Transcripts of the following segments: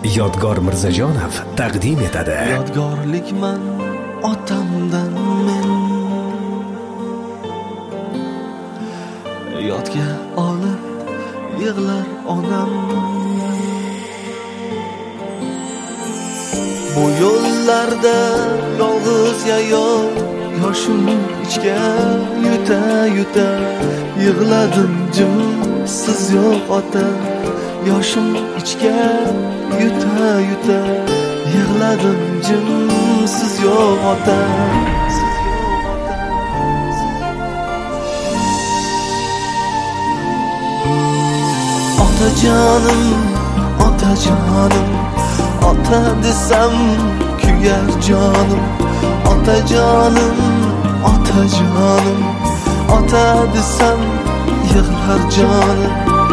Yodgor Mirzajonov taqdim etadi. Yodgorlikman otamdan men, yodga olib yig'lar onam. Bu yo'llarda yolg'iz yayov, yoshim ichga yuta yig'ladim jim, siz yo'q ota. Yoshim ichga yuta yig'ladim jim, siz yo'q ota. Otajonim, otajonim, ota desam kuyar jonim. Otajonim, otajonim, ota desam yig'lar jonim.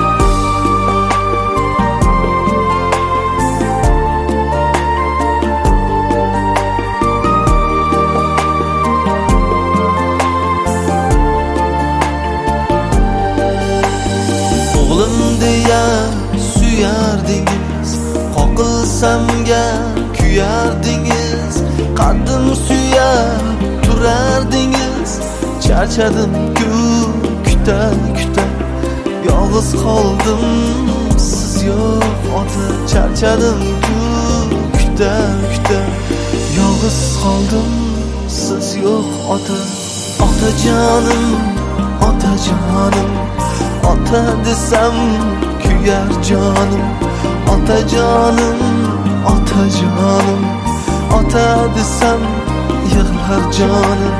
O'g'lim deya suyardingiz, qoqilsamga kuyardingiz, qaddim suyar turardingiz. Charchadim-ku kuta yolg'iz qoldim, siz yo'q ota. Charchadim-ku kuta yolg'iz qoldim, siz yo'q ota. Otajonim, otajonim, ota desam kuyar jonim. Otajonim, otajonim, ota desam yig'lar jonim.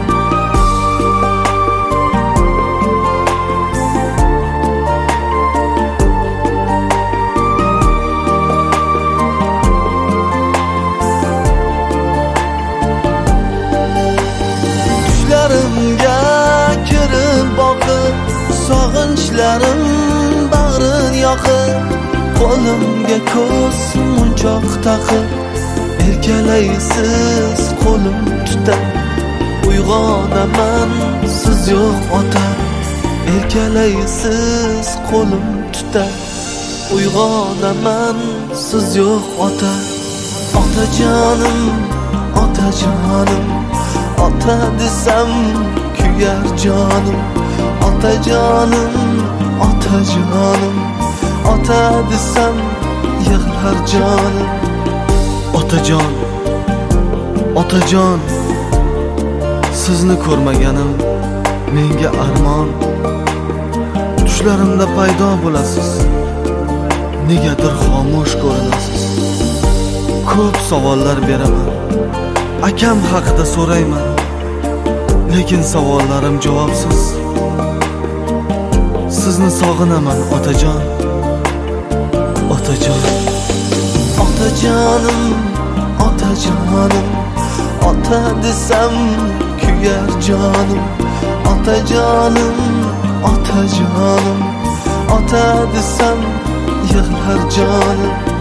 Tushlarimga kirib boqib, sog'inchlarim bag'rin yoqib, qo'limga ko'z munchoq taqib, erkalaysiz qo'lim tutab. Uyg'onaman siz yo'q ota, erkalaysiz qo'lim tutab. Uyg'onaman siz yo'q ota. Otajonim, otajonim, ota desam kuyar jonim. Otajonim, otajonim, ota desam yig'lar jonim. Otajon, otajon, sizni ko'rmaganim menga armon. Tushlarimda paydo bo'lasiz, negadir xomush ko'rinasiz. Ko'p savollar beraman, akam haqida so'rayman, lekin savollarim javobsiz. Sizni sog'inaman otajon, otajon. Otajonim, otajonim, ota desam kuyar jonim. Otajonim, otajonim, ota desam yig'lar jonim.